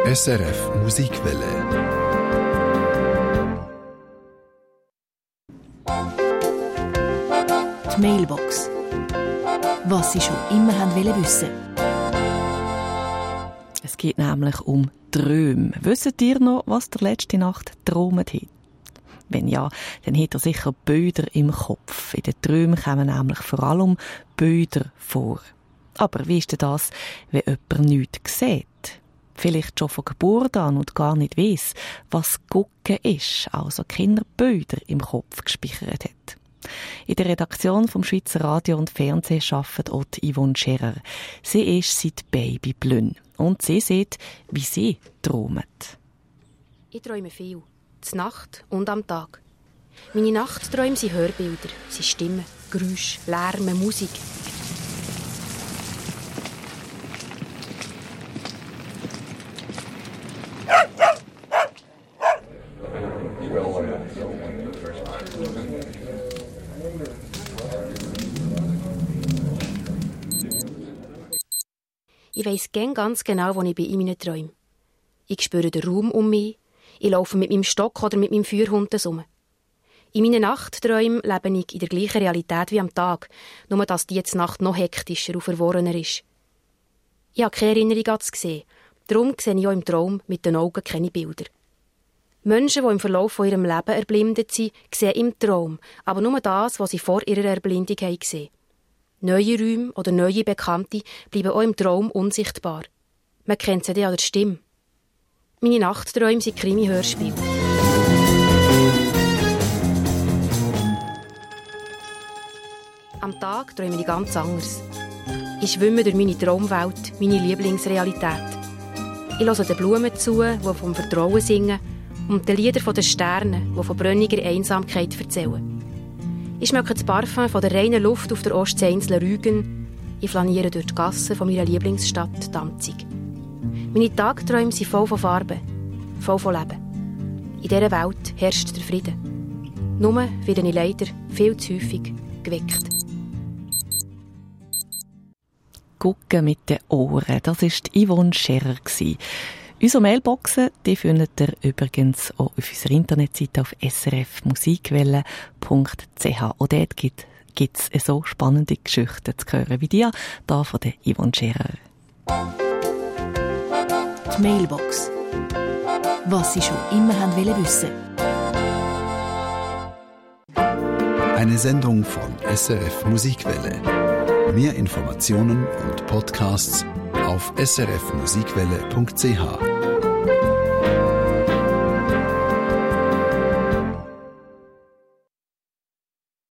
SRF Musikwelle. Die Mailbox. Was Sie schon immer haben wissen. Es geht nämlich um Träume. Wisst ihr noch, was ihr letzte Nacht geträumt habt? Wenn ja, dann hat ihr sicher Bilder im Kopf. In den Träumen kommen nämlich vor allem Bilder vor. Aber wie ist denn das, wenn jemand nichts sieht? Vielleicht schon von Geburt an und gar nicht weiss, was Gucken ist, also Kinderbilder im Kopf gespeichert hat. In der Redaktion vom Schweizer Radio und Fernsehen arbeitet auch Yvonne Scherer. Sie ist seit Baby blöd und sie sieht, wie sie träumt. Ich träume viel. Zur Nacht und am Tag. Meine Nachtträume sind Hörbilder, sind Stimmen, Geräusche, Lärm, Musik. Ich weiss ganz genau, wo ich bin in meinen Träumen. Ich spüre den Raum um mich. Ich laufe mit meinem Stock oder mit meinem Feuerhund herum. In meinen Nachtträumen lebe ich in der gleichen Realität wie am Tag, nur dass die Nacht noch hektischer und verworrener ist. Ich habe keine Erinnerung an das Gesehen, darum sehe ich auch im Traum mit den Augen keine Bilder. Menschen, die im Verlauf von ihrem Leben erblindet sind, sehen im Traum, aber nur das, was sie vor ihrer Erblindung haben gesehen. Neue Räume oder neue Bekannte bleiben auch im Traum unsichtbar. Man kennt sie dann an der Stimme. Meine Nachtträume sind Krimi-Hörspiele. Am Tag träume ich ganz anders. Ich schwimme durch meine Traumwelt, meine Lieblingsrealität. Ich höre den Blumen zu, die vom Vertrauen singen, und den Liedern der Sterne, die von brönniger Einsamkeit erzählen. Ich schmecke das Parfum von der reinen Luft auf der Ostseeinsel Rügen. Ich flaniere durch die Gassen von meiner Lieblingsstadt Danzig. Meine Tagträume sind voll von Farben, voll von Leben. In dieser Welt herrscht der Frieden. Nur werde ich leider viel zu häufig geweckt. Gucken mit den Ohren, das war Yvonne Scherer. Unsere Mailboxen, die findet ihr übrigens auch auf unserer Internetseite auf srfmusikwelle.ch. Und dort gibt es so spannende Geschichten zu hören wie die hier von der Yvonne Scherer. Die Mailbox. Was Sie schon immer haben wissen. Eine Sendung von SRF Musikwelle. Mehr Informationen und Podcasts auf srfmusikwelle.ch.